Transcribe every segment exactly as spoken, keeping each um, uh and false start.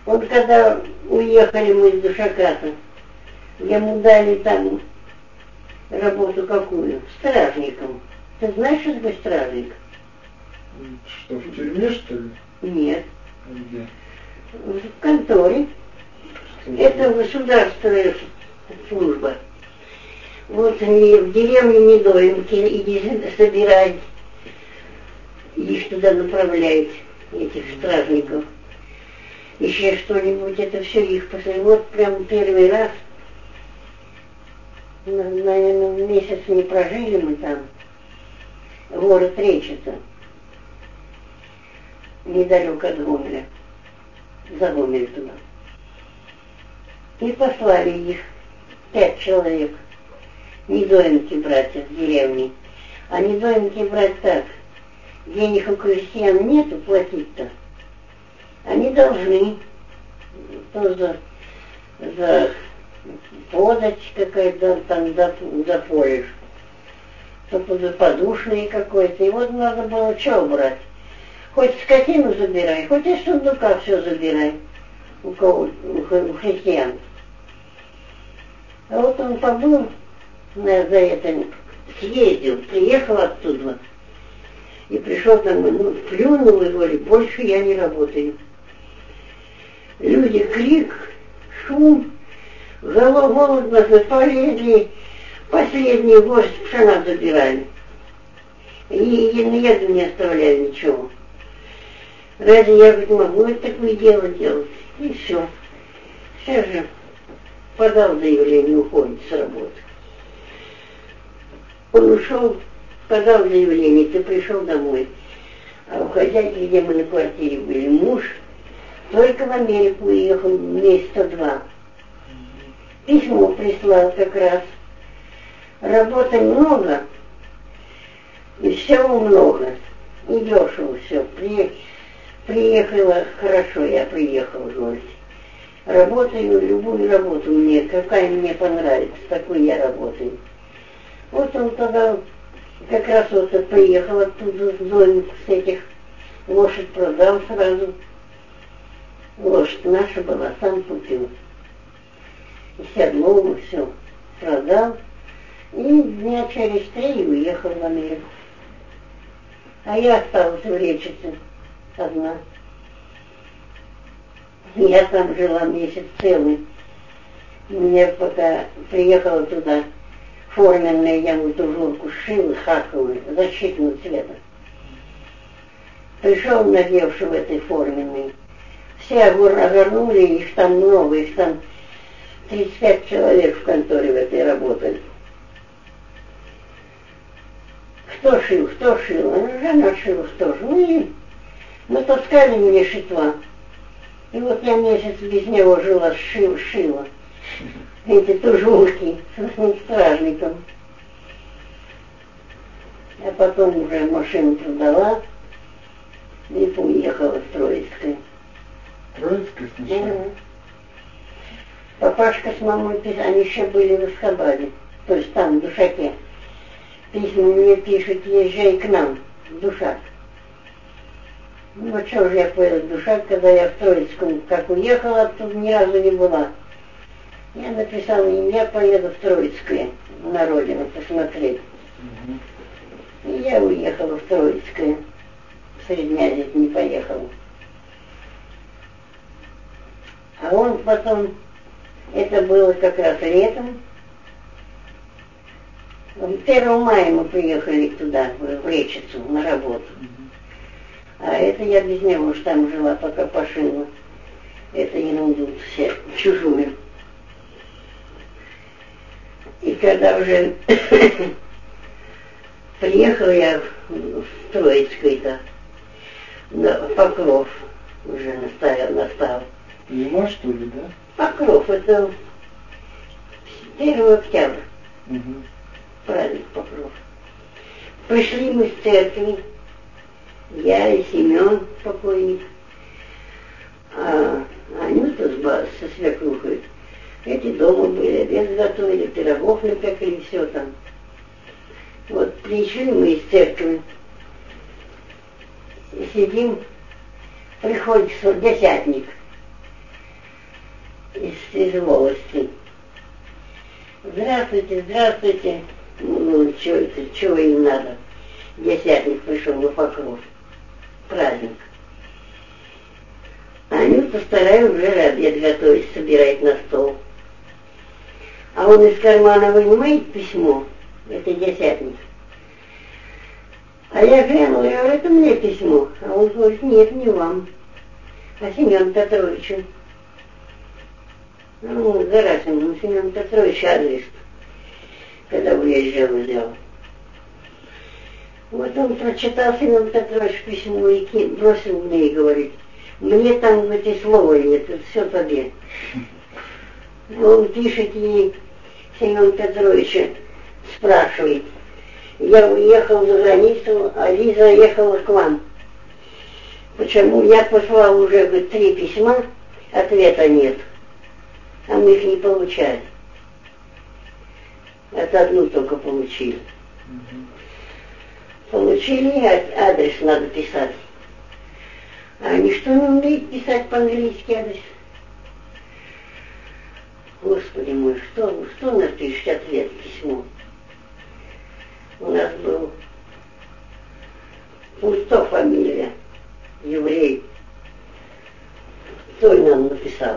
Вот когда уехали мы из Душака-то, ему дали там работу какую? Стражником. Ты знаешь, что такое стражник? Что, в тюрьме, что ли? Нет. А где? В конторе. Что Это государственная служба. Вот и в деревне Недоимки иди собирать, их туда направляют, этих стражников. Еще что-нибудь, это все их после. Вот прям первый раз, наверное, месяц не прожили мы там, город Речица, недалеко от Гомеля, за Гомель туда. И послали их, пять человек, недоимки брать из деревни. А недоимки брать так, денег у крестьян нету платить-то. Они должны то за, за подать какая-то там заполишь, то подушные какой-то. И вот надо было что брать? Хоть скотину забирай, хоть из сундука все забирай у кого, у христиан. А вот он побыл, на, за это съездил, приехал оттуда и пришел домой, ну, плюнул и говорит, больше я не работаю. Люди крик, шум, голодно полезли, последний горсть пшена забирали. И еду не оставляли ничего. Разве я говорит, могу это такое дело делать? И все. Сейчас же подал заявление, уходит с работы. Он ушел, подал заявление, ты пришел домой. А у хозяйки, где мы на квартире были, муж только в Америку уехал месяца два. Письмо прислал как раз. Работы много, и всего много. И дешево все. При, приехала хорошо, я приехал, говорит. Работаю, любую работу мне, какая мне понравится, такую я работаю. Вот он тогда как раз вот приехал оттуда с домик с этих, лошадь продал сразу. Лошадь наша была, сам купил. И седло, все продал. И дня через три уехал в Америку. А я осталась в Речице одна. Я там жила месяц целый. Мне пока приехала туда форменная, я вот ужурку сшила, хаковую, защитного цвета. Пришел надевший в этой форменной. Все огорнули, их там много, их там тридцать пять человек в конторе в этой работали. Кто шил, кто шил, жена шила тоже. Ну и натаскали мне шитва. И вот я месяц без него жила, шила, шила. Эти тужурки с стражником. А потом уже машину продала и уехала в Троицкое. Троицкое сначала? Да. Папашка с мамой, они еще были в Асхабаде, то есть там, в Душаке. Письма мне пишут, езжай к нам, в Душак. Ну вот что же я поеду в Душак, когда я в Троицком, как уехала, оттуда ни разу не была. Я написала им, я поеду в Троицкое, на родину, посмотреть. Угу. И я уехала в Троицкое. В Среднязет не поехала. А он потом, это было как раз летом, первого мая мы приехали туда, в Речицу, на работу. А это я без него уж там жила, пока пошила. Это ерунду все, чужую. И когда уже приехала я в Троицкое-то, на Покров уже наставил, настал. Зима, что ли, да? Покров, это первого октября. Угу. Праздник Покров. Пришли мы с церкви, я и Семен, покойник, а Анюта с, со свекрухой. Эти дома были, обед готовили, пирогов напекли, все там. Вот пришли мы из церкви, и сидим, приходит десятник, из волости. Здравствуйте, здравствуйте. Ну, чего это, чего им надо? Десятник пришел на покров. Праздник. А Анюта старая уже обед готовить, собирает на стол. А он из кармана вынимает письмо. Это десятник. А я глянула, я говорю, это мне письмо. А он говорит, нет, не вам, а Семену Петровичу. Ну, Гарасиму, Семен Петрович адрес, когда уезжал, взял. Вот он прочитал, Семен Петрович, письмо и бросил мне и говорит, мне там эти слова нет, это все тебе. Он пишет ей, Семен Петровича, спрашивает, я уехал за границу, а Лиза ехала к вам. Почему? Я послал уже, говорит, три письма, ответа нет. А мы их не получали. Это одну только получили. Угу. Получили, а адрес надо писать. А они что не умеют писать по-английски адрес? Господи мой, что, что напишешь ответ, письмо? У нас был Пусто фамилия, еврей. Той нам написал.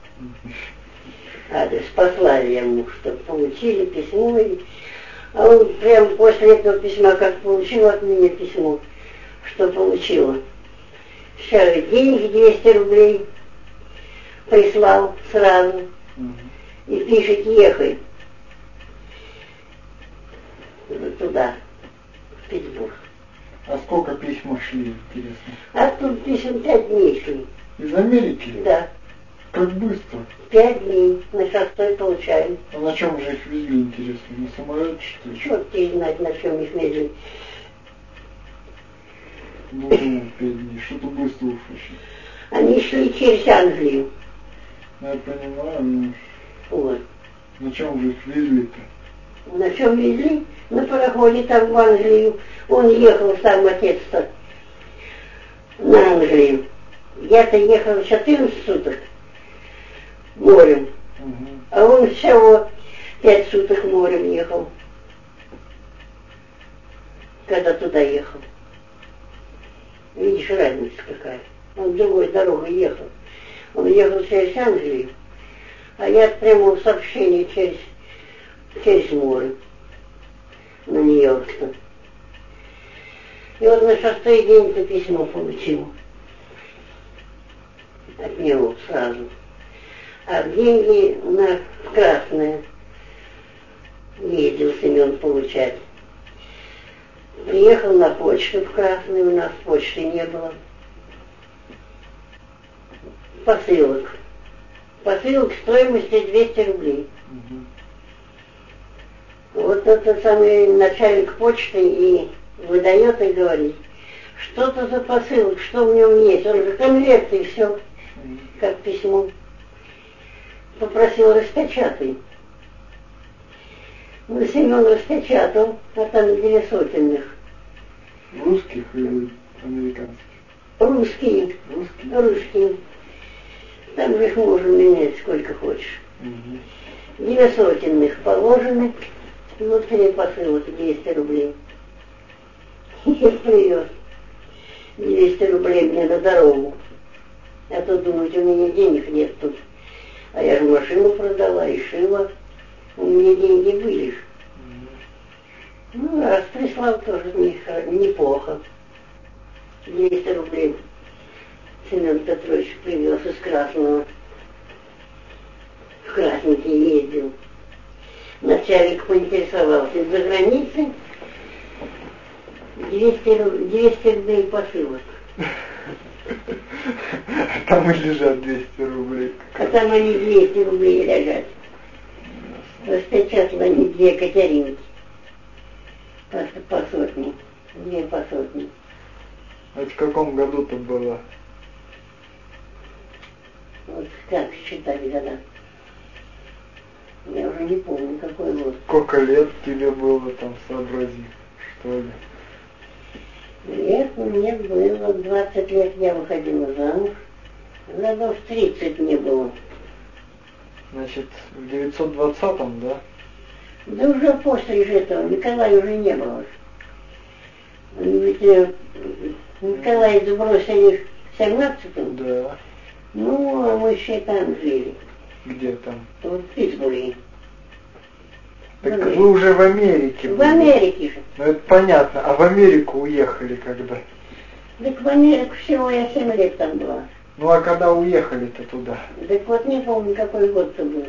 Адрес послали ему, чтобы получили письмо. А он прямо после этого письма, как получил от меня письмо, что получила. Сейчас деньги двести рублей прислал сразу. И пишет, ехай туда, в Петербург. А сколько письма шли, интересно? А тут писем пять дней шли. Из Америки? Да. Как быстро? Пять дней. На шестой получаем. А на чем же их везли, интересно? На самолете, что ли? Черт тебе знать, на чем их везли. Ну, думаю, пять дней. Что-то быстро уж очень. Они шли через Англию. Я понимаю, но... Вот. На чем же их везли-то? На чем везли? На пароходе там в Англию. Он ехал, сам отец-то, на Англию. Я-то ехал четырнадцать суток морем, угу. А он всего пять суток морем ехал, когда туда ехал. Видишь, разница какая. Он другой дорогой ехал. Он ехал через Англию, а я прямо в сообщении через, через море на Нью-Йорк-то. И вот на шестой день это письмо получил от него сразу. А деньги на Красное ездил Семен получать. Приехал на почту в Красную, у нас почты не было. Посылок. Посылок стоимостью двести рублей. Угу. Вот этот самый начальник почты и выдает и говорит, что-то за посылок, что в нем есть. Он же конверт и все, как письмо. Попросил распечатай. Ну, Семен распечатал, а там две сотенных. Русских или американских? Русские. Русские? Русские. Там же их можно менять сколько хочешь. Угу. Две сотенных положены, и вот три посылок, двести рублей. Я привез двести рублей мне на дорогу. А то думать, у меня денег нет тут. А я же машину продала и шила. У меня деньги были. Mm-hmm. Ну, раз прислал, тоже неплохо. двести рублей Семен Петрович привез из Красного. В Красненький ездил. Начальник поинтересовался из-за границы. двести рублей посылок. А там и лежат двести рублей. А там они двести рублей лежат. Распечатала они две Катеринки. По, по сотне. Две по сотне. А в каком году-то было? Вот как считали года. Я уже не помню, какой год. Сколько лет тебе было там, сообрази, что ли? Лет мне было, двадцать лет я выходила замуж. Годов тридцать мне было. Значит, в девятьсот двадцатом, да? Да уже после же этого Николая уже не было. Ведь э, Николая забросили в семнадцатом. Да. Ну, а мы еще там жили. Где там? Вот в Питтсбурге. Так вы уже в Америке В были. Америке же. Ну это понятно. А в Америку уехали когда? Так в Америку всего я семь лет там была. Ну а когда уехали-то туда? Так вот не помню, какой год-то был.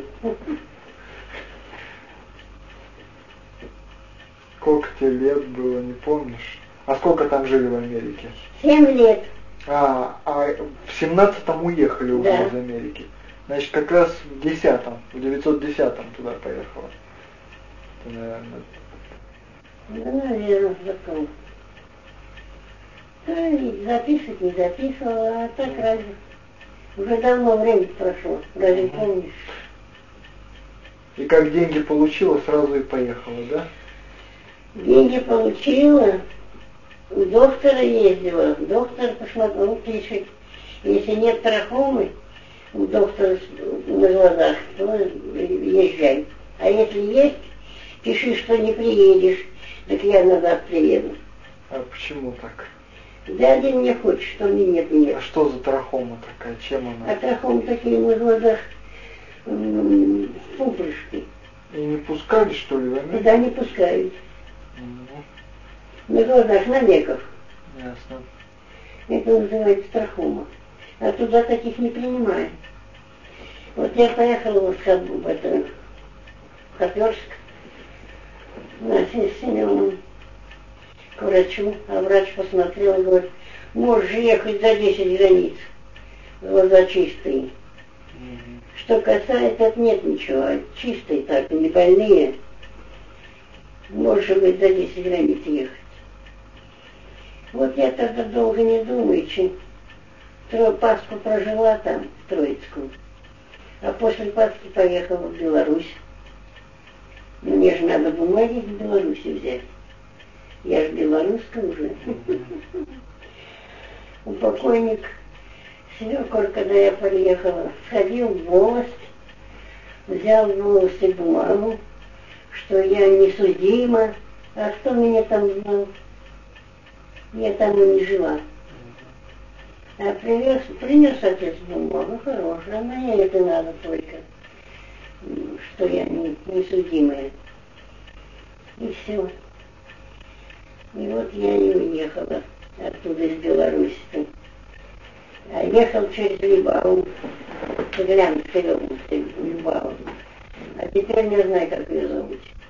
Сколько тебе лет было, не помнишь? А сколько там жили в Америке? Семь лет. А, а в семнадцатом уехали уже Да. из Америки. Значит, как раз в десятом, в девятьсот десятом туда поехала. Это, наверное. Да, наверное, закон. Да, и записывать не записывала, а так разве. Уже давно время прошло, разве Угу. помнишь? И как деньги получила, сразу и поехала, да? Деньги получила, у доктора ездила. Доктор посмотрел, пишет, если нет трахомы у доктора на глазах, то езжай. А если есть, пиши, что не приедешь, так я назад приеду. А почему так? Да один не хочет, что мне нет нет. А что за трахома такая? Чем она? А трахом такие на глазах м, пупырышки. И не пускали, что ли, в Америку? Туда не пускают. Угу. На глазах, на веках. Ясно. Это называется трахома. А туда таких не принимают. Вот я поехала вот в, Хаб- в, это, в Хоперск на с Семеном к врачу, а врач посмотрел и говорит, можешь ехать за десять границ, глаза чистые. Угу. Что касается, это нет ничего, чистые так, не больные, можешь, говорит, за десять границ ехать. Вот я тогда долго не думаю, чем Тро- Пасху прожила там, в Троицком, а после Пасхи поехала в Беларусь. Мне же надо бумаги в Беларуси взять. Я же белоруска уже. Покойник свекор, когда я приехала, сходил в волость, взял в волости бумагу, что я несудима, а кто меня там знал? Я там и не жила. А привез, принес отец бумагу, хорошая, но мне это надо только, что я не, несудимая. И все. И вот я и уехала оттуда из Беларуси. А ехал через Либау, Цыганская область, Либау. А теперь не знаю, как ее зовут.